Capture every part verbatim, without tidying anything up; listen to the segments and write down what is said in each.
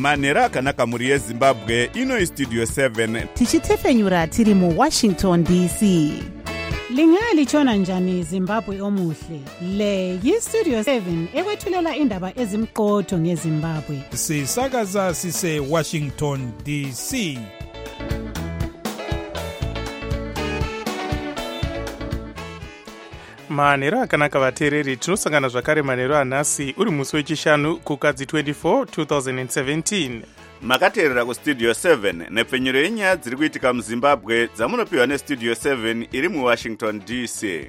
manhero akanaka mhuri yezimbabwe. Ino istudio seven tichitefenyura tiri muwashington D C. Lingalitshona njani Zimbabwe omuhle? Le yistudio seven ekwethulela indaba ezimqotho ngeZimbabwe. Sisakaza sise Washington D C. manhero akanaka vateereri, tinosangana zvakare manhero anhasi uri musi wechishanu kukadzi twenty-four twenty seventeen. makateerera kustudio seven nepfenyuro yenyaya dziri kuitika muzimbabwe dzamunopiwa nestudio seven iri muwashington D C.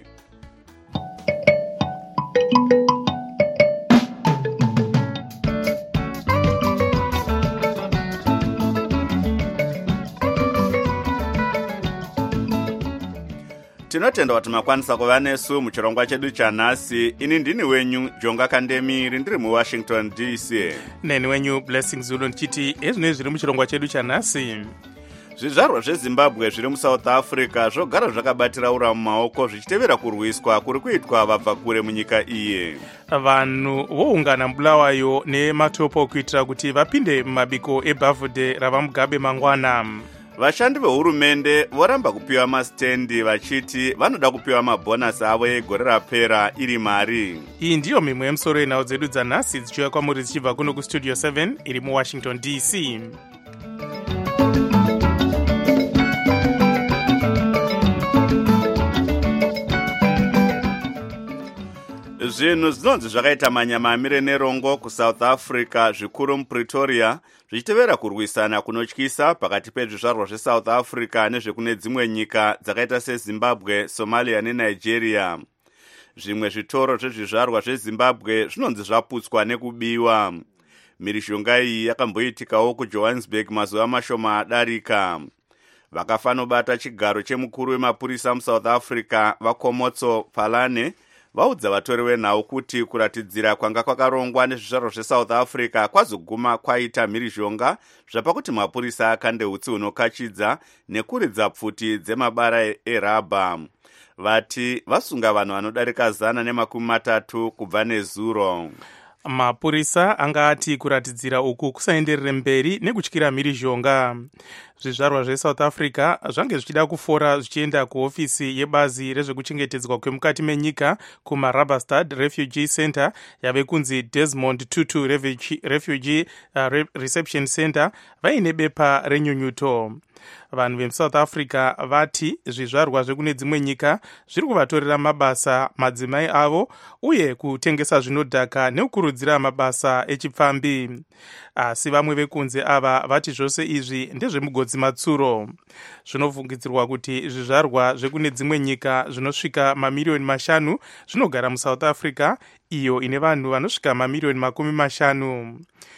tinotenda kuti makwanisa kuva nesu muchirongwa chedu chanhasi. ini ndini wenyu Jonga Kandemiri ndiri muwashington D C. neni wenyu Blessing Zulu ndichiti ezvinoi zviri muchirongwa chedu chanhasi. zvizvarwa zvezimbabwe zviri musouth africa zvogara zvakabatira ura mumaoko zvichitevera kurwiswa kuri kuitwa vabva kure munyika iyi. vanhu voungana mubulawayo nematopo kuitira kuti vapinde mumabiko ebhavhudhe rava mugabe mangwana. vashandi vehurumende voramba kupiwa masitendi vachiti vanoda kupiwa mabhonasi avo egore rapera iri mari. iyi ndiyo mimwe yemusoro yenhau dzedu dzanhasi dzichiuya kwamuri dzichibva kuno kustudio seven iri muwashington D C. zvinhu zvinonzi zvakaita manyama amire nerongo kusouth africa, zvikuru mupretoria, zvichitevera kurwisana kunotyisa pakati pezvizvarwa zvesouth africa nezvekune dzimwe nyika dzakaita sezimbabwe, somalia nenigeria. zvimwe zvitoro zvezvizvarwa zvezimbabwe zvinonzi zvaputswa nekubiwa. mhirizhonga iyi yakamboitikawo kujohannesburg mazuva mashoma adarika. vakafanobata chigaro chemukuru wemapurisa musouth africa vakomotso Phalane vaudza vatori venhau kuti kuratidzira kwanga kwakarongwa nezvizvarwa zvesouth africa kwazoguma kwaita mhirizhonga zvapakuti mapurisa akande hutsi hunokachidza nekuridza pfuti dzemabara erabha. vati vasunga vanhu vanodarika zana nemakumi matatu kubva nezuro. mapurisa anga ati kuratidzira uku kusaenderere mberi nekutyira mhirizhonga. zvizvarwa zvesouth africa zvange zvichida kufora zvichienda kuhofisi yebazi rezvekuchengetedzwa kwemukati menyika kumarabastad refugee center yave kunzi Desmond Tutu refugee uh, reception center vaine bepa renyunyuto. vanhu vemusouth africa vati zvizvarwa zvekune dzimwe nyika zviri kuvatorera mabasa madzimai avo uye kutengesa zvinodhaka nekukurudzira mabasa echipfambi. asi vamwe vekunze ava vati zvose izvi ndezvemugodzi matsuro. zvinovhungidzirwa kuti zvizvarwa zvekune dzimwe nyika zvinosvika mamiriyoni mashanu zvinogara musouth africa iyo ine vanhu vanosvika mamiriyoni makumi mashanu.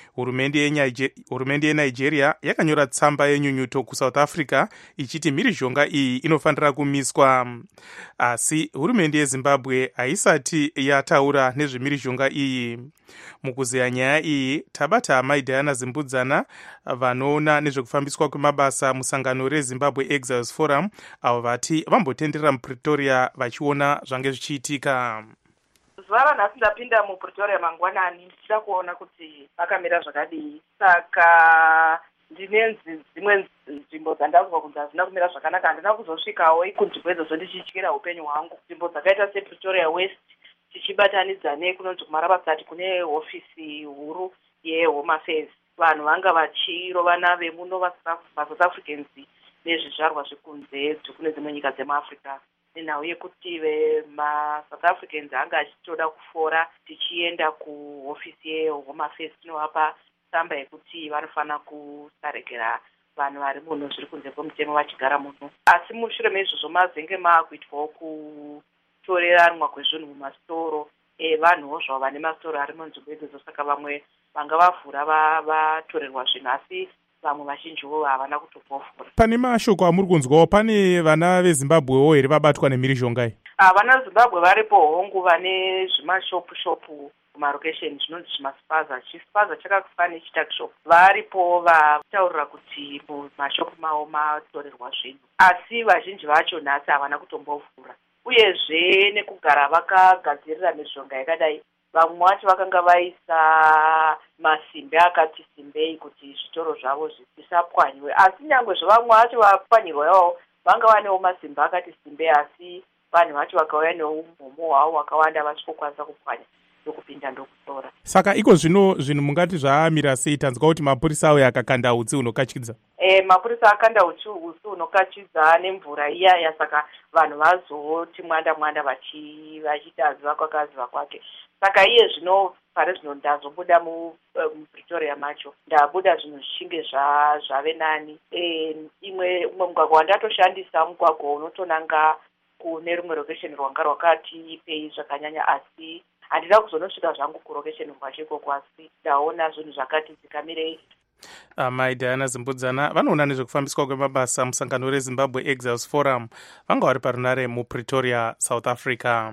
hurumende yenigeria yakanyora tsamba yenyunyuto kusouth africa ichiti mhirizhonga iyi inofanira kumiswa. asi hurumende yezimbabwe haisati yataura nezvemhirizhonga iyi. mukuzeya nyaya iyi tabata amai Diana Zimbudzana vanoona nezvekufambiswa kwemabasa musangano rezimbabwe Exiles Forum avo vati vambotenderera mupretoria vachiona zvange zvichiitika. zuva ranhasi ndapinda mupretoria mangwanani ndichida kuona kuti vakamira zvakadii. saka ndine dzimwe nzvimbo dzandazwa kunzi hazvina kumira zvakanaka. handina kuzosvikawo ikunzvimbo idzodzo ndichityira upenyu hwangu. nzvimbo dzakaita sepretoria west tichibatanidza nekunonzi kumarabastad kune hofisi huru yehome affairs. vanhu vanga vachirovana vemuno vasouth africans nezvizvarwa zvekunze kune dzimwe nyika dzemuafrica nenhau yekuti vemasouth africans anga achitoda kufora tichienda kuhofisi yehome affairs tinovapa tsamba yekuti vanofanira kusaregera vanhu vari muno zviri kunze kwemutemo vachigara muno. asi mushure meizvozvo mazenge maakuitwawo kutoreranwa kwezvinhu mumasitoro evanhuwo zvavo vane masitoro ari munzvimbo idzodzo. saka vamwe vanga vavhura vatorerwa zvinhu asi vamwe vazhinjiwo havana kutobvofura. pane mashoko amuri kunzwawo, pane vana vezimbabwewo here vabatwa nemhirizhonga iyi? vana vezimbabwe varipo hongu vane zvimashopu shopu kumarokesheni zvinonzi zvimaspaza. chispaza chakakufana nechitakshop. varipo vataurira kuti mumashopu mavo matorerwa zvinhu asi vazhinji vacho nhasi havana kutombovhura. uyezve nekugara vakagadzirira mhirizhonga yakadai vamwe vacho vakanga vaisa masimbi akati simbei kuti zvitoro zvavo zvisapwanywe, asi nyangwe zvevamwe vacho vapwanyirwa iwawo vanga vanewo masimbi akati simbei, asi vanhu vacho vakauya newo umhomo hwavo wakawanda vachikokwanisa kupwanya ndokupinda ndokutora. Saka iko zvino zvinhu mungati zvaamira sei? Tanzwa kuti mapurisa auya akakanda utsi hunokachidza. E, mapurisa akanda utsi hunokachidza nemvura iyaya, saka vanhu vazoti mwanda mwanda vachiita ziva kwakaziva kwake. Saka iye zvino pare zvino ndazobuda muPretoria macho ndabuda zvinhu zvichinge zvave nani. E, imwe umwe mugwagwa wandatoshandisa mugwagwa unotonanga kune rumwe location rwanga rwakati pei zvakanyanya, asi handida kuzonosvika zvangu kurokesheni rwacho ikoko, asi ndaona zvinhu zvakati dzikamirei. Amai Diana Zimbudzana vanoona nezvekufambiswa kwemabasa musangano reZimbabwe Exiles Forum vanga vari parunare muPretoria, South Africa.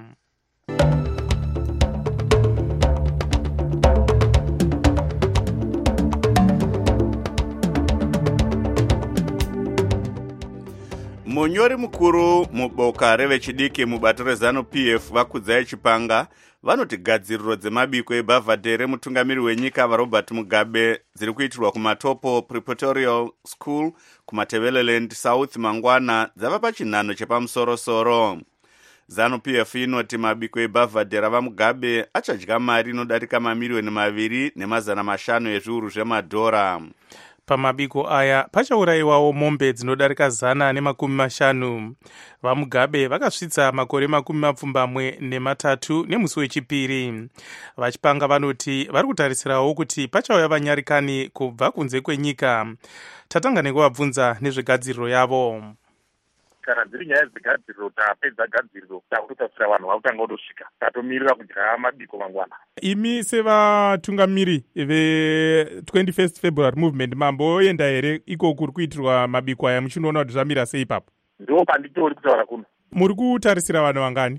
munyori mukuru muboka revechidiki mubato reZANU-P F vakudzai Chipanga vanoti gadziriro dzemabiko ebhavhadhe mutungamiri wenyika vaRobert Mugabe dziri kuitirwa kumatopo Preparatory School kumaTebeleland South Mangwana dzava pachinhano chepamusorosoro. ZANU-P F inoti mabiko ebhavhadhe rava Mugabe achadya mari inodarika mamiliyoni maviri nemazana mashanu ezviuru zvemadhora. Pamabiko aya pachaurayiwawo mombe dzinodarika zana nemakumi mashanu. VaMugabe vakasvitsa makore makumi mapfumbamwe nematatu nemusi wechipiri. Vachipanga vanoti vari kutarisirawo kuti pachauya vanyarikani kubva kunze kwenyika. Tatanga nekuvabvunza nezvegadziriro yavo. Kana dziri nyaya dzegadziriro tapedza gadziriro takutotarisira vanhu vakutanga kutosvika tatomirira kudya mabiko mangwana. Imi sevatungamiri ve-twenty-first February movement mamboenda here iko kuri kuitirwa mabiko aya muchinoona kuti zvamira sei ipapo? Ndo panditori kutaura kuno. Muri kutarisira vanhu vangani?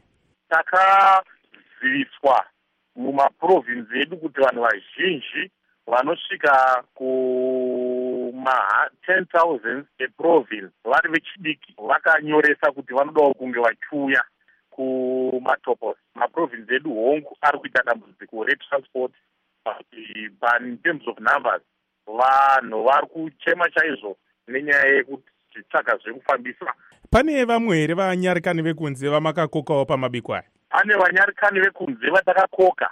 Takaziviswa mumaprovinsi edu kuti vanhu vazhinji vanosvika kuma ten thousand eprovince vari vechidiki vakanyoresa kuti vanodawo kunge vachiuya kumatopos. Maprovinsi edu hongu ari kuita dambudziko retransport, but in terms of numbers vanhu vari kuchema chaizvo nenyaya yekuti tsvaga zvekufambisa. Pane vamwe here vanyarikani vekunze vamakakokawo pamabiko aya? Pane vanyarikani vekunze vatakakoka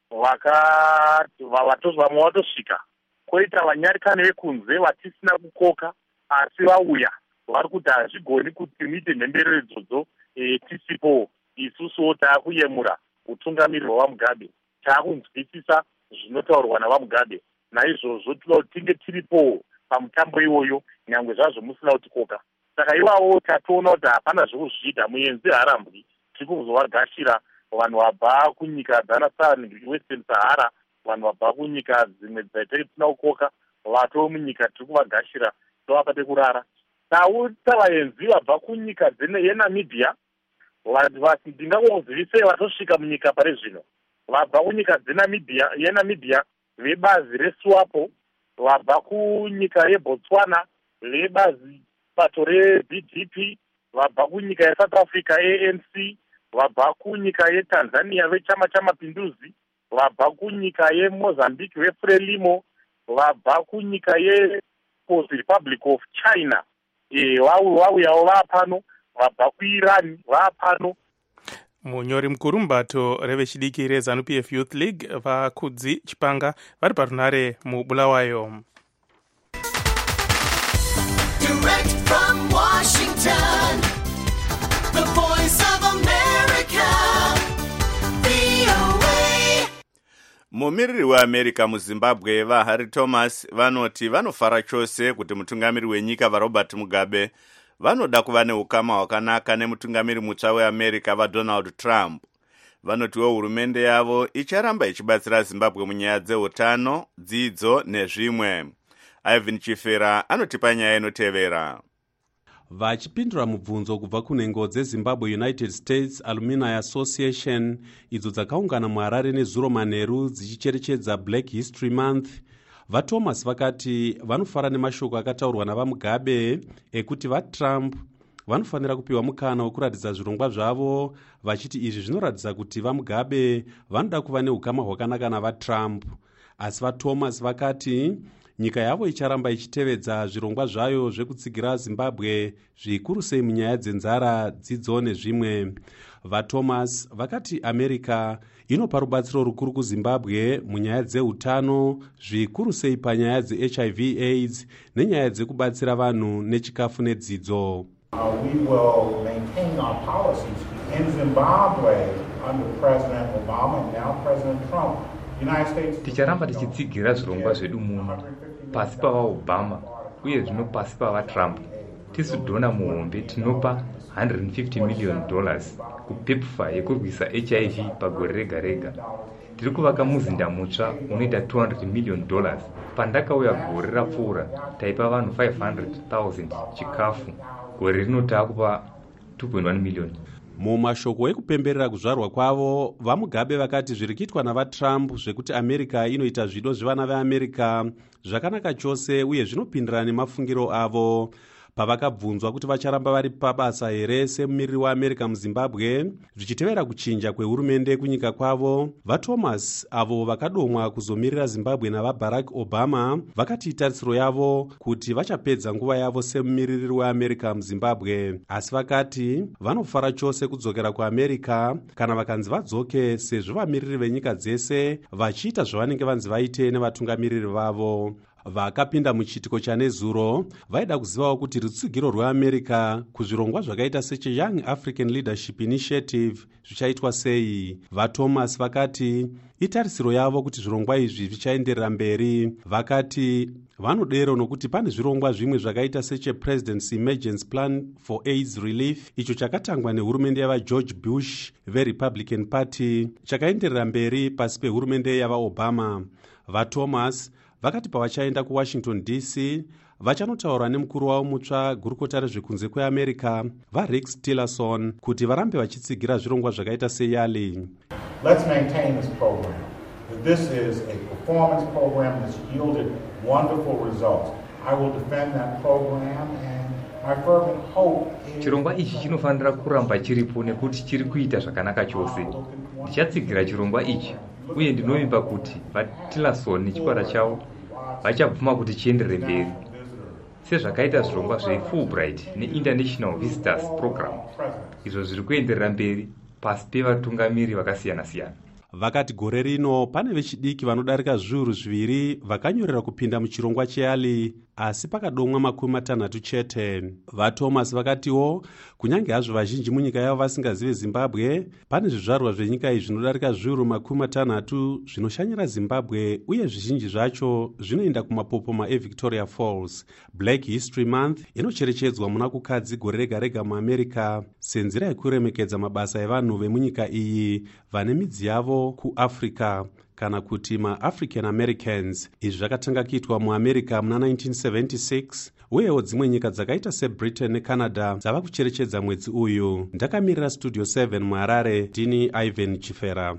vaka vamwe vatosvika, koita vanyarikani vekunze vatisina kukoka asi vauya vari kuti hazvigoni kuti muite mhemberero idzodzo e, tisipo. Isusuwo taakuyemura utungamiri hwaMugabe, taakunzwisisa zvinotaurwa navaMugabe, naizvozvo tinoda kuti tinge tiripo pamutambo iwoyo nyangwe zvazvo musina kutikoka. Saka ivavo tatoona kuti hapana zvekuzviita, muenzi harambwi, tiri kuzovagashira vanhu vabva kunyika dzanasani Western Sahara, vanhu vabva kunyika dzimwe dzaitenge tisina kukoka, vato munyika tiri kuvagashira tovapa pekurara. Tauta vaenzi vabva kunyika yeNamibia, ndingangozivisei vatosvika munyika pare zvino, vabva kunyika dzenamibia yeNamibia vebazi reSWAPO, vabva kunyika yeBotswana vebazi bato reB D P, vabva kunyika yeSouth Africa A N C, vabva kunyika yeTanzania vechama chamapinduzi, vabva kunyika yeMozambique veFrelimo, vabva kunyika yePeople's Republic of China e, vauyawo vaapano, vabva kuIran vaapano. Munyori mukuru mubato revechidiki reZANU-P F Youth League vakudzi Chipanga vari parunare muBulawayo. Direct from Washington, the voice of America, V O A. Mumiriri weAmerica muZimbabwe vaHarry Thomas vanoti vanofara chose kuti mutungamiri wenyika vaRobert Mugabe vanoda kuva neukama hwakanaka nemutungamiri mutsva weAmerica vaDonald Trump. Vanotiwo hurumende yavo icharamba ichibatsira Zimbabwe munyaya dzeutano, dzidzo nezvimwe. Ivan Chifera anotipa nyaya inotevera. Vachipindura mubvunzo kubva kunhengo dzeZimbabwe United States Alumni Association idzo dzakaungana muHarare nezuro manheru dzichicherechedza Black History Month, vaThomas vakati vanofara nemashoko akataurwa navaMugabe ekuti vaTrump vanofanira kupiwa mukana wekuratidza zvirongwa zvavo, vachiti izvi zvinoratidza kuti vamugabe vanoda kuva neukama hwakanaka navatrump. Asi vaThomas vakati nyika yavo icharamba ichitevedza zvirongwa zvayo zvekutsigira Zimbabwe, zvikuru sei munyaya dzenzara, dzidzo nezvimwe. VaThomas vakati America inopa rubatsiro rukuru kuZimbabwe munyaya dzeutano, zvikuru sei panyaya dzeH I V AIDS nenyaya dzekubatsira vanhu nechikafu nedzidzo. Uh, we will maintain our policies in Zimbabwe under President Obama and now President Trump. Ticharamba tichitsigira zvirongwa zvedu muno pasi pavaobama uye zvino pasi pavatrump. Tisu dhona muhombe tinopa one hundred fifty million dollars kupepfa yekurwisa H I V pagore rega rega. Tiri kuvaka muzinda mutsva unoita two hundred million dollars. Pandakauya gore rapfuura taipa vanhu five hundred thousand chikafu. Gore rino taakupa two point one million. Mumashoko ekupemberera kuzvarwa kwavo, vamugabe vakati zviri kuitwa navaTrump zvekuti America inoita zvido zvevana veAmerica zvakanaka chose uye zvinopindirana nemafungiro avo. Pavakabvunzwa kuti vacharamba vari pabasa here semumiriri waAmerica muZimbabwe zvichitevera kuchinja kwehurumende kunyika kwavo, vaThomas avo vakadomwa kuzomirira Zimbabwe navaBarack Obama vakati tarisiro yavo kuti vachapedza nguva yavo semumiriri weAmerica muZimbabwe, asi vakati vanofara chose kudzokera kuAmerica kana vakanzi vadzoke sezvo vamiriri venyika dzese vachiita zvavanenge vanzi vaite nevatungamiriri vavo. Vakapinda muchiitiko chanezuro vaida kuzivawo kuti rutsugiro rweAmerica kuzvirongwa zvakaita seche Young African Leadership Initiative zvichaitwa sei. VaThomas vakati itarisiro yavo kuti zvirongwa izvi zvichaenderera mberi. Vakati vanodero nokuti pane zvirongwa zvimwe zvakaita seche President's Emergency Plan for AIDS Relief icho chakatangwa nehurumende yava George Bush veRepublican Party chakaenderera mberi pasi pehurumende yava Obama. VaThomas vakati pavachaenda kuWashington D C vachanotaura nemukuru wavo mutsva gurukota rezvekunze kweAmerica vaRex Tillerson kuti varambe vachitsigira zvirongwa zvakaita seYali. Let's maintain this program. This is a performance program that's yielded wonderful results. I will defend that program and my fervent hope is chirongwa ichi chinofanira kuramba chiripo nekuti chiri kuita zvakanaka chose. Ndichatsigira chirongwa ichi uye ndinovimba kuti vaTillerson nechikwata chavo vachabvuma kuti chienderere mberi sezvakaita zvirongwa zveFulbright neInternational Visitors Program. Izvo zviri kuenderera mberi pasi pevatungamiri vakasiyana siyana. Vakati gore rino pane vechidiki vanodarika zviuru zviviri vakanyorera kupinda muchirongwa cheYali asi pakadomwa makumi matanhatu chete. VaThomas vakatiwo kunyange hazvo vazhinji munyika yavo vasingazive Zimbabwe, pane zvizvarwa zvenyika iyi zvinodarika zviuru makumi matanhatu zvinoshanyira Zimbabwe uye zvizhinji zvacho zvinoenda kumapopoma eVictoria Falls. Black History Month inocherechedzwa muna kukadzi gore rega rega muAmerica senzira yekuremekedza mabasa evanhu vemunyika iyi vane midzi yavo kuAfrica kana kuti maAfrican Americans. Izvi zvakatanga kuitwa muAmerica muna nineteen seventy-six uyewo dzimwe nyika dzakaita seBritain neCanada dzava kucherechedza mwedzi uyu. Ndakamirira Studio seven muHarare, ndini Ivan Chifera.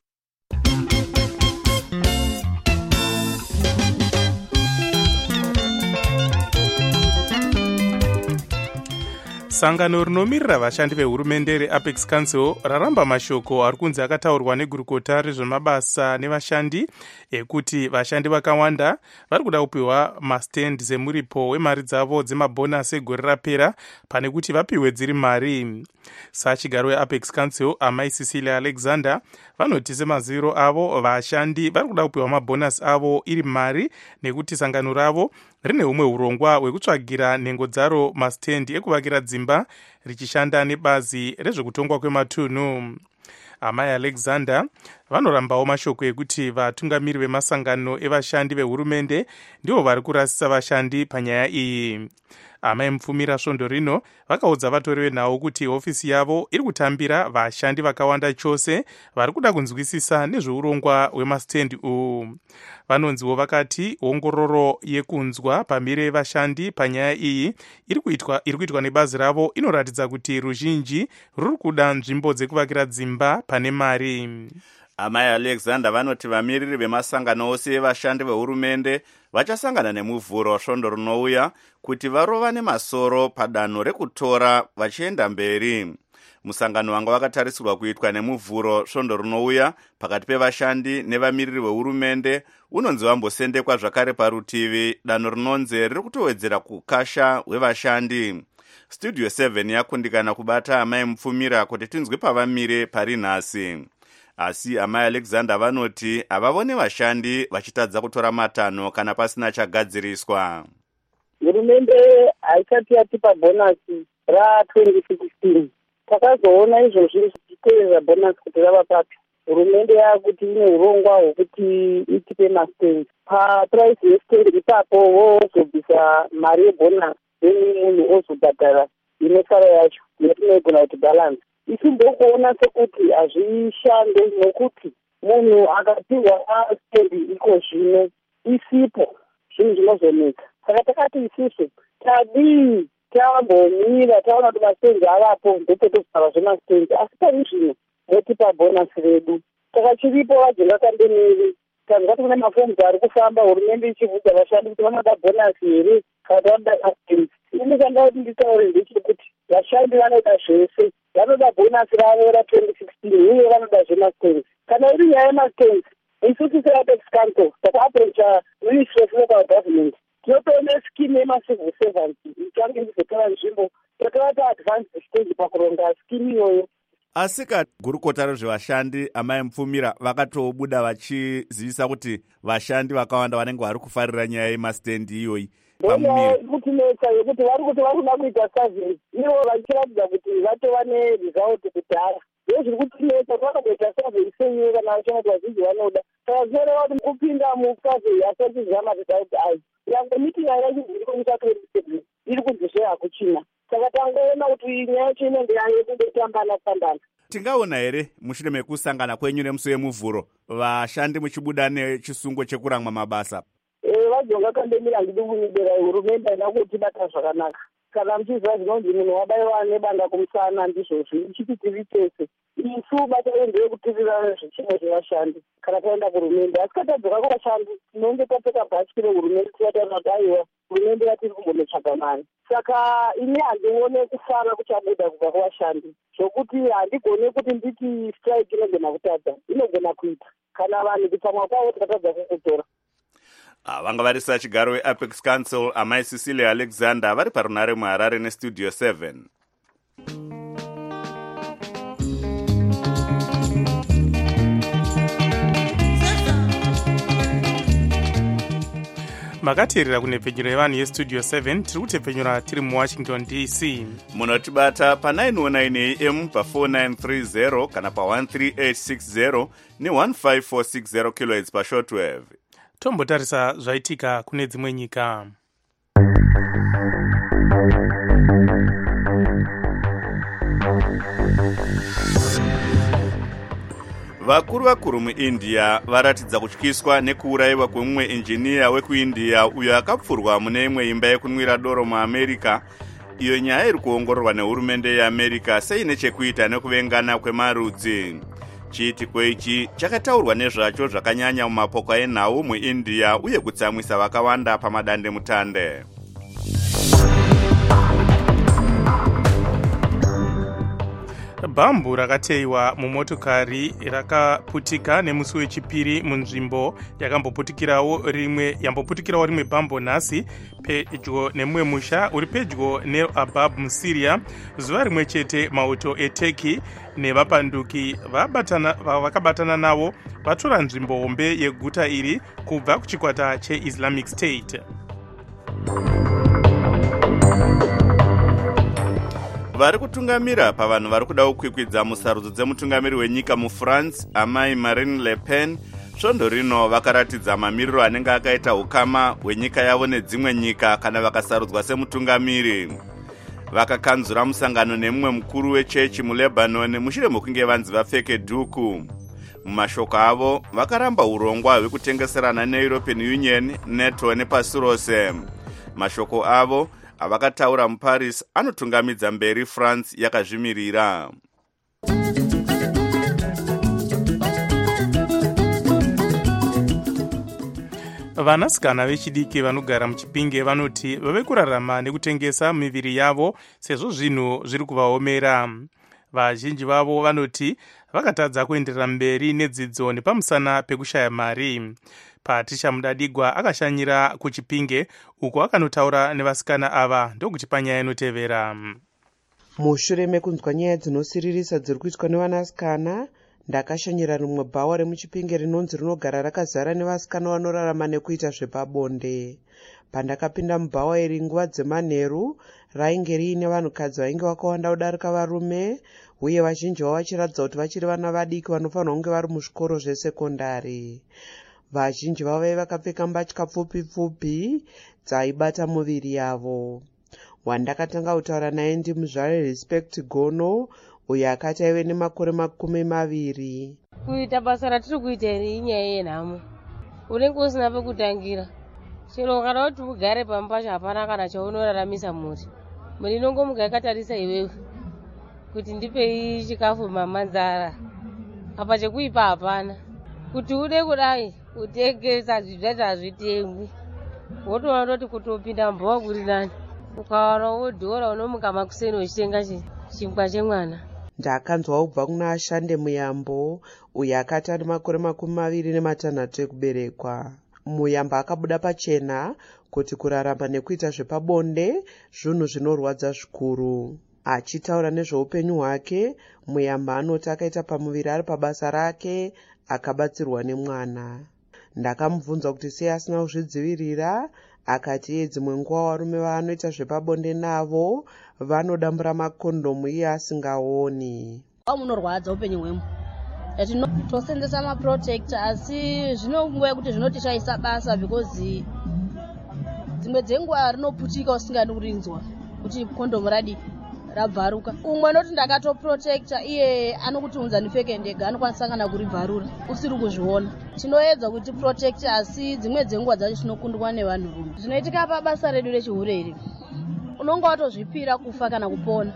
Sangano rinomirira vashandi vehurumende reApex Council raramba mashoko ari kunzi akataurwa negurukota rezvemabasa nevashandi ekuti vashandi vakawanda vari kuda kupiwa mastendi semuripo wemari dzavo dzemabhonasi egore rapera pane kuti vapiwe dziri mari. Sachigaro weApex Council amai Cecilia Alexander vanoti semaziviro avo vashandi vari kuda kupiwa mabhonasi avo iri mari nekuti sangano ravo rine umwe urongwa hwekutsvagira nhengo dzaro mastendi ekuvakira dzimba richishanda nebazi rezvekutongwa kwematunhu. Amai Alexander vanorambawo mashoko ekuti vatungamiri vemasangano evashandi vehurumende ndivo vari kurasisa vashandi panyaya iyi. Amai Mupfumira svondo rino vakaudza vatori venhau kuti hofisi yavo iri kutambira vashandi vakawanda chose vari kuda kunzwisisa nezveurongwa hwemastendi uyu. Vanonziwo vakati ongororo yekunzwa pamire vashandi panyaya iyi iri kuitwa iri kuitwa nebazi ravo inoratidza kuti ruzhinji ruri kuda nzvimbo dzekuvakira dzimba pane mari. amai alexander vanoti vamiriri vemasangano ose evashandi vehurumende vachasangana nemuvhuro svondo rinouya kuti varovane masoro padanho rekutora vachienda mberi. Musangano wanga wakatarisirwa kuitwa nemuvhuro svondo rinouya pakati pevashandi nevamiriri vehurumende unonzi wambosendekwa zvakare parutivi danho rinonzi riri kutowedzera kukasha hwevashandi. Studio seven yakundikana kubata amai Mupfumira kuti tinzwe pavamire pari nhasi. Asi amai Alexander vanoti havavone vashandi vachitadza kutora matanho kana pasina chagadziriswa. Hurumende haisati yatipa bhonasi ra twenty sixteen. Takazoona izvozvi zvichitevedza bhonasi kuti rava papi. Hurumende yakuti ine urongwa hwekuti itipe mastenzi. Paprice yestenzi ipapo vozobvisa mari yebhonasi then munhu ozobhadhara inesara yacho yatinogona kuti balance. Isi ndokuona sekuti hazvishande nokuti munhu akapiwa stendi iko zvino isipo zvinhu zvinozoneka. Saka takati isusu tadii tambomira taona kuti mastenzi avapo ndopetozara zvemastenzi asi pari zvino motipa bhonasi redu. Saka chiripo vajenga kandemiri tanzwa kuti kune mafomu ari kufamba hurumende ichibvudza vashandi kuti vanoda bhonasi here kana kuti vanoda mastenzi. Ini ndanga kuti nditaure ndechekuti vashandi vanoda zvese, vanoda bhonasi ravo ra twenty sixteen uye vanoda zvemastenzi. Kana iri nyaya yemastenzi isusu seapex council takaapproacha ministry of local government tinotoone scheme yemacivil servants itange ndizotora nzvimbo totavata advanced stage pakuronga scheme iyoyo. Asika gurukota rezvevashandi amai Mupfumira vakatobuda vachizivisa kuti vashandi vakawanda vanenge vari kufarira nyaya yemastendi iyoyi. Kutinetsa yekuti vari kuti vari kuda kuita survey ivo vachiratidza kuti vatova neresult kudhara. Ndozviri kutinetsa vanoita survey seiyo kana vachona kuti vazhinji vanoda. Saka zvinoreva kuti kupinda musurvey hasati zvamatiza kuti ai yange meeting yairachiziri kuita twenty iri kunzizve hakuchina. Saka tangoona kuti nyaya yacho inenge yayo kundotambana sambana. Tingaona here mushure mekusangana kwenyu nemusi wemuvhuro vashandi muchibuda nechisungo chekuramwa mabasa? Eh, vajonga kandemira ndidi kunidera hurumende haina kutibata zvakanaka. Kana muchiziva zvinonzi munhu wabaiwa nebanda kumusana ndizvozvi ichiti tiri tese. Isu bata redu ndeyekutirira zvichimo zvevashandi kana taenda kuhurumende. Asi katadzoka kuvashandi tinonge tapfeka bhachi rehurumende tivataura kuti aiwa hurumende yatiri kumbonotsvaga mari. Saka ini handione kufara kuchabuda kubva kuvashandi zvokuti handigone kuti nditi strike inogona kutadza, inogona kuita kana vanhu kutsamwa kwavo tikatadza kukutora. Vanga vari sachigaro weapex council amai Cecilia Alexander vari parunare muHarare nestudio seven. makateerera kunhepfenyuro yevanhu yestudio seven tiri kutepfenyura tiri muwashington D C. Munotibata pa nine oh nine A M pa four nine three zero kana pa one three eight six zero ne one five four six zero kilohertz pa shortwave. Tombotarisa zvaitika kune dzimwe nyika. Vakuru vakuru muIndia varatidza kutyiswa nekuurayiwa kwemumwe injiniya wekuIndia uyo akapfurwa mune imwe imba yekunwira doro muAmerica. Iyo nyaya iri kuongororwa nehurumende yeAmerica seine chekuita nekuvengana kwemarudzi. Chiitiko ichi chakataurwa nezvacho zvakanyanya mumapoka enhau muIndia uye kutsamwisa vakawanda pamadande mutande. Bhambu rakateiwa mumotokari rakaputika nemusi wechipiri munzvimbo yakamboputikirawo rimwe yamboputikirawo rimwe bhambu nhasi pedyo nemumwe musha uri pedyo neAbab muSyria. Zuva rimwe chete mauto eTurkey nevapanduki vakabatana navo vatora nzvimbo hombe yeguta iri kubva kuchikwata cheIslamic State. Vari kutungamira pavanhu vari kuda kukwikwidza musarudzo dzemutungamiri wenyika muFrance amai Marine Le Pen svondo rino vakaratidza mamiriro anenge akaita ukama hwenyika yavo nedzimwe nyika kana vakasarudzwa semutungamiri. Vakakanzura musangano nemumwe mukuru wechechi muLebanon mushure mokunge vanzi vapfeke dhuku. Mumashoko avo vakaramba urongwa hwekutengeserana neEuropean Union, NATO nepasi rose. Mashoko avo avakataura muParis anotungamidza mberi France yakazvimirira. vanasikana vechidiki vanogara muchipinge vanoti vave kurarama nekutengesa miviri yavo sezvo zvinhu zviri kuvaomera. Vazhinji vavo vanoti vakatadza kuenderera mberi nedzidzo nepamusana pekushaya mari. Patricia Mudadigwa akashanyira kuchipinge uko akanotaura nevasikana ava ndokuti panyaya inotevera. Mushure mekunzwa nyaya dzinosiririsa dziri kuitwa nevanasikana, ndakashanyira rimwe bhawa remuchipinge rinonzi rinogara rakazara nevasikana vanorarama nekuita zvepabonde. Pandakapinda mubhawa iri nguva dzemanheru, rainge riine vanhukadzi vainge vakawanda kudarika varume, uye vazhinji vavo vachiratidza kuti vachiri vana vadiki vanofanirwa kunge vari muzvikoro zvesekondari. Vazhinji vavo vai vakapfeka mbatya pfupi pfupi dzaibata muviri yavo. Wandakatanga kutaura naye ndimuzvare Respect Gono, uyo akati aive nemakore makumi maviri. Kuita basa ratiri kuita iri inyaya yenhamo. Unenge usina pekutangira. Chero kana kuti ugare pamba pacho hapana kana chaunoraramisa muri. Muri inongomuka yakatarisa iwewe kuti ndipei chikafu mamanzara. Apa chekuipa hapana. Kuti ude kudai kutengesa zvidzata hazvitengwi. Wotoona kuti kutopinda mubhawa kuri nani. Ukawana wodhora unomuka makuseni uchitenga chingwa chemwana. Ndakanzwa kubva kuna Ashande Muyambo, uyo akati ane makore makumi maviri nematanhatu ekuberekwa. Muyambo akabuda pachena kuti kurarama nekuita zvepabonde zvinhu zvinorwadza zvikuru. Achitaura nezveupenyu hwake, Muyambo anoti akaita pamuviri ari pabasa rake akabatsirwa nemwana. Ndakamubvunza kuti sei asina kuzvidzivirira, akati iye dzimwe nguva varume vaanoita zvepabonde navo vanodambura makondomu iye asingaoni. Munorwadza upenyu hwemu. Tosenzesa maprotector asi zvinonguva yekuti zvinotishayisa basa because dzimwe dzenguva rinoputika usingadi kurinzwa kuti kondomu radi rabvaruka. Umwe anoti ndakatoprotector iye anokuti unza ndipfeke ndega anokwanisa kana kuribvarura usiri kuzviona. Tinoedza kuti protector asi dzimwe dzenguva dzacho tinokundwa nevanhu rume. Zvinoitika pabasa redu rechihure unonga watozvipira kufa kana kupona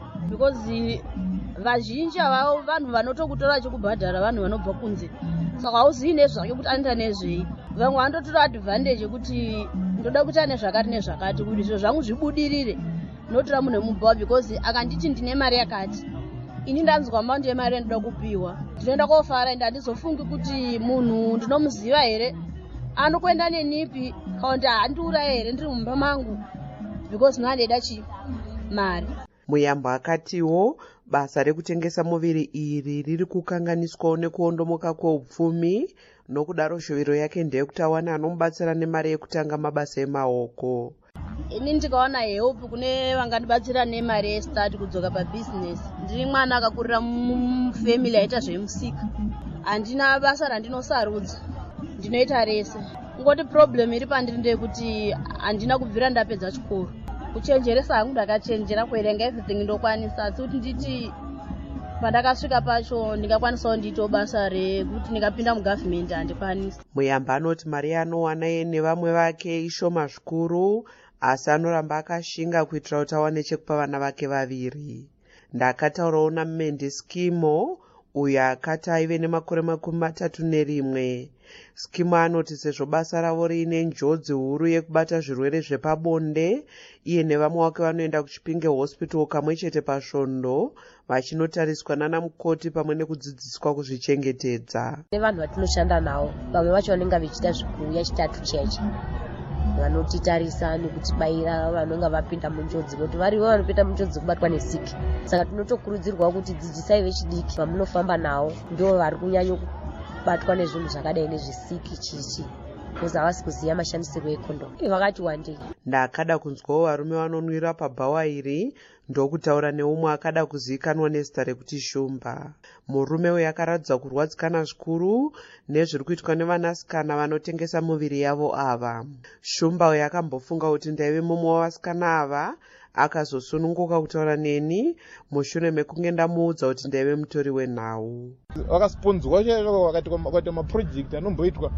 because vazhinji avavo vanhu vanotokutora vachikubhadhara vanhu vanobva kunze. Saka hauzivi nezvake kuti anoita nezvei. Vamwe vanototora advantage yekuti ndoda kuita nezvakati nezvakati kuti zviro zvangu zvibudirire. Notora munhu mubhawa because akanditi ndine mari yakati. Ini ndanzwa manje yemari ndoda kupiwa. Ndinoenda kofara ende handizofungi kuti munhu ndinomuziva here. Anokuenda nenipi kaunti handiuraye here ndiri mumba mangu because nandeda chi mari. Muyambo akatiwo basa rekutengesa muviri iri riri kukanganiswawo nekuondomoka kweupfumi, nokudaro shuviro yake ndeyekuti awana anomubatsira nemari yekutanga mabasa emaoko. Ini ndikaona help kune vangandibatsira nemari yestart kudzoka pabhizinesi. Ndiri mwana akakurira mufamily aita zvemusika. Handina basa randinosarudza. Ndinoita rese. Ngoti problem iri pandiri ndeyekuti handina kubvira ndapedza chikoro. Kuchenjeresa hangu ndakachenjera, kuerenga everything ndokwanisa, asi kuti nditi pandakasvika pacho ndingakwanisawo ndiito basa rekuti ndingapinda mugovernment handikwanisi. Muyamba anoti mari anowana iye nevamwe vake ishoma zvikuru, asi anoramba akashinga kuitira kuti awane chekupa vana vake vaviri. Ndakataurawo naMendi Skimo, uyo akati aive nemakore makumi matatu nerimwe. Skimo anoti sezvo basa ravo riine njodzi huru yekubata zvirwere zvepabonde, iye nevamwe vake vanoenda kuchipinge hospital kamwe chete pasvondo vachinotariswa nana mukoti pamwe nekudzidziswa kuzvichengetedza. Nevanhu vatinoshanda navo vamwe vacho vanenge vachiita zvikuuya chitatu cheche vanotitarisa nekutibaira vanonga vapinda munjodzi kuti varivo vanopinda munjodzi kubatwa nesiki. Saka tinotokurudzirwa kuti dzidzisai vechidiki vamunofamba navo ndo vari kunyanya kubatwa nezvinhu zvakadai nezvisiki chichi because havasi kuziva mashandisirwo ekondomu. Vakati wandei. Ndakada kunzwawo varume vanonwira pabhawa iri ndokutaura neumwe akada kuzivikanwa nezita rekuti Shumba. Murume uyu akaratidza kurwadzikana zvikuru nezviri kuitwa nevanasikana vanotengesa muviri yavo ava. Shumba uyu akambofunga kuti ndaive mumwe wavasikana ava, akazosununguka kutaura neni mushure mekunge ndamuudza kuti ndaive mutori wenhau. Vakasponzwa chaizvo vakaita maprojekti anomboitwa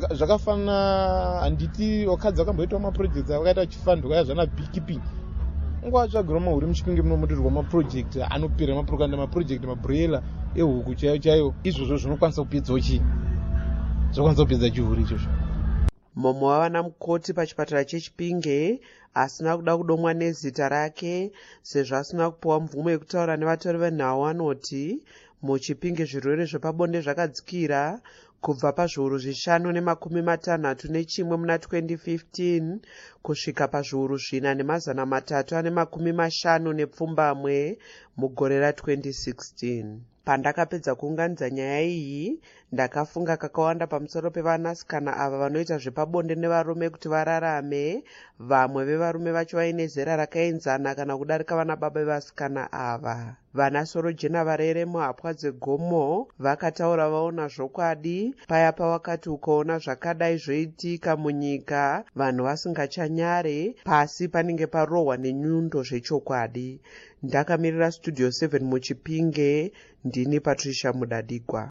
zvakafanana, handiti vakadzi vakamboitwa maprojekti vakaita chifando kaya zvana beekeeping. Ngwatsvagirwa mahuri muchipinge munomutirwa maprojekti anopera mapurokanda maprojekti mabroiler ehuku chaiyo chaiyo. Izvozvo zvinokwanisa kupedzawo chii? Zvokwanisa kupedza chihuri ichozvo. mumwe wavana mukoti pachipatara chechipinge asina kuda kudomwa nezita rake sezvo asina kupiwa mvumo yekutaura nevatori venhau anoti muchipinge zvirwere zvepabonde zvakadzikira kubva pazviuru zvishanu nemakumi matanhatu nechimwe muna twenty fifteen kusvika pazviuru zvina nemazana matatu ane makumi mashanu nepfumbamwe mugore ratwenty sixteen. Pandakapedza kuunganidza nyaya iyi ndakafunga kakawanda pamusoro pevanasikana ava vanoita zvepabonde nevarume kuti vararame, vamwe vevarume vacho vaine zera rakaenzana kana kudarika vana baba vevasikana ava. Vana Sorojena Varere muhapwa dzegomo vakataura vaona zvokwadi paya pavakati ukaona zvakadai zvoitika munyika vanhu vasingachanyare pasi panenge parohwa nenyundo zvechokwadi. Ndakamirira Studio seven muchipinge, ndini Patricia Mudadigwa.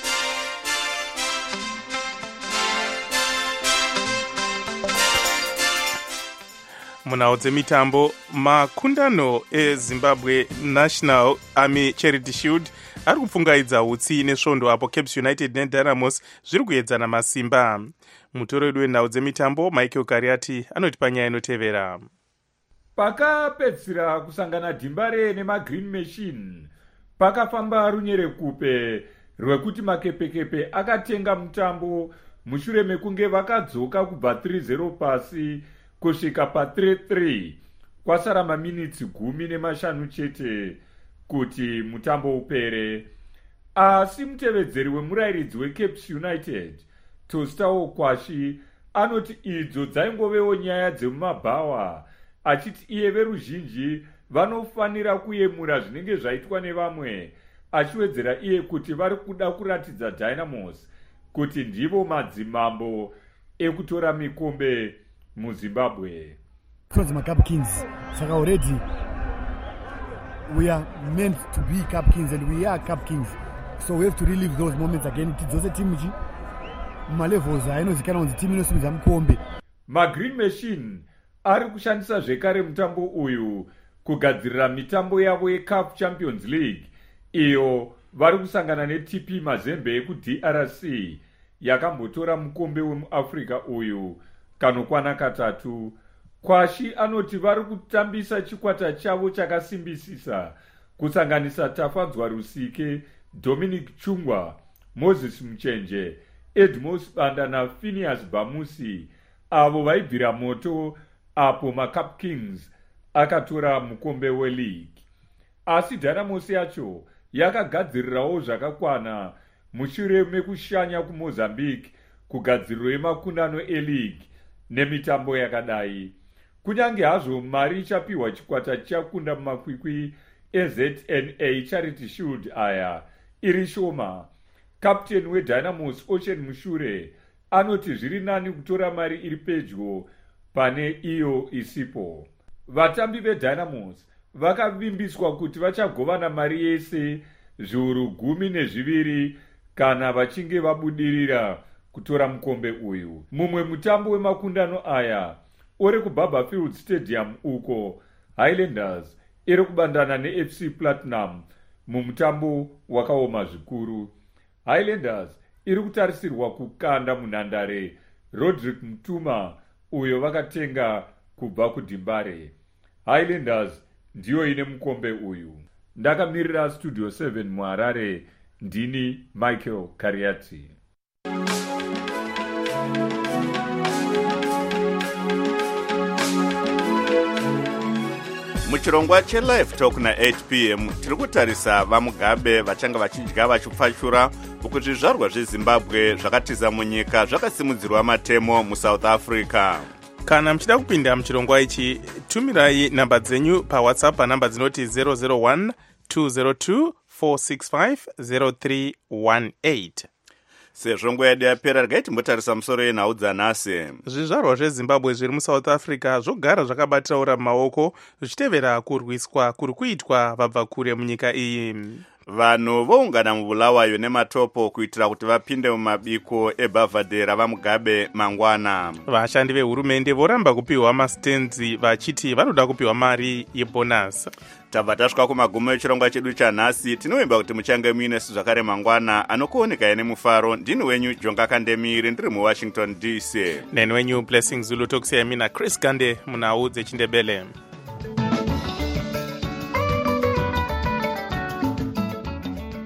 munhau dzemitambo, makundano ezimbabwe National Army Charity Shield ari kupfungaidza utsi nesvondo apo Cape United neDynamos zviri kuedzana masimba. Mutoro wedu wenhau dzemitambo Michael Kariati anoti panyaya inotevera. Pakapedzisira kusangana Dhimbare nemaGreen Machine pakafamba runyerekupe rwekuti makepekepe akatenga mutambo mushure mekunge vakadzoka kubva three zero pasi kusvika pa three three kwasara maminitsi gumi nemashanu chete kuti mutambo upere. Asi mutevedzeri wemurairidzi weCape United Tostawo Kwashi anoti idzo dzaingovewo nyaya dzemumabhawa, achiti iye veruzhinji vanofanira kuyemura zvinenge zvaitwa nevamwe, achiwedzera iye kuti vari kuda kuratidza Dynamos kuti ndivo madzimambo ekutora mikombe muZimbabwe. Because my Cup Kings, so already we are meant to be Cup Kings and we are Cup Kings, so we have to relive those moments again. Tidzose timu chi malevels ainozikana kunzi timu inosimudza mukombe. maGreen Machine ari kushandisa zvekare mutambo uyu kugadzirira mitambo yavo yeCAF Champions League, iyo vari kusangana neT P Mazembe ekuD R C yakambotora mukombe wemuAfrica uyu kanokwana katatu. Kwashi anoti vari kutambisa chikwata chavo chakasimbisisa kusanganisa Tafadzwa Rusike, Dominic Chungwa, Moses Muchenje, Edmos Banda naPhineas Bamusi, avo vaibvira moto apo maCup Kings akatora mukombe weLeague. Asi Dynamos yacho yakagadzirirawo zvakakwana mushure mekushanya kuMozambique kugadziriro yemakundano eLeague nemitambo yakadai. Kunyange hazvo mari ichapiwa chikwata chakunda mumakwikwi eZ N A Charity Shield aya iri shoma, kapteni weDynamos Ocean Mushure anoti zviri nani kutora mari iri pedyo pane iyo isipo. Vatambi veDynamos vakavimbiswa kuti vachagovana mari yese zviuru gumi nezviviri kana vachinge vabudirira kutora mukombe uyu. Mumwe mutambo wemakundano aya uri kuBarberfield Stadium uko Highlanders iri kubandana neF C Platinum mumutambo wakaoma zvikuru. Highlanders iri kutarisirwa kukanda munhandare Roderick Mutuma uyo vakatenga kubva kuDhimbare. Highlanders ndiyo ine mukombe uyu. Ndakamirira Studio seven muHarare, ndini Michael Kariati. muchirongwa chelive talk na8 p m tiri kutarisa vamugabe vachanga vachidya vachipfachura uku zvizvarwa zvezimbabwe zvakatiza munyika zvakasimudzirwa matemo muSouth Africa. Kana muchida kupinda muchirongwa ichi, tumirai namba dzenyu paWhatsApp panamba dzinoti zero zero one two zero two four six five zero three one eight. Sezvo nguva yedu yapera, regai timbotarisa musoro yenhau dzanhasi. Zvizvarwa zveZimbabwe zviri muSouth Africa zvogara zvakabatiraura mumaoko zvichitevera kurwiswa kuri kuitwa vabva kure munyika iyi. vanhu voungana mubulawayo nematopo kuitira kuti vapinde mumabiko ebhavhadhe rava mugabe mangwana. Vashandi vehurumende voramba kupiwa mastenzi vachiti vanoda kupiwa mari yebonus. Tabva tasvika kumagumo echirongwa chedu chanhasi. Tinovimba kuti muchange muine zvakare mangwana anokuoneka nemufaro. Ndini wenyu Jonga Kandemiri ndiri muWashington D C. Neni wenyu Blessing Zulu tokusiyai mina Chris Gande munhau dzechindebele.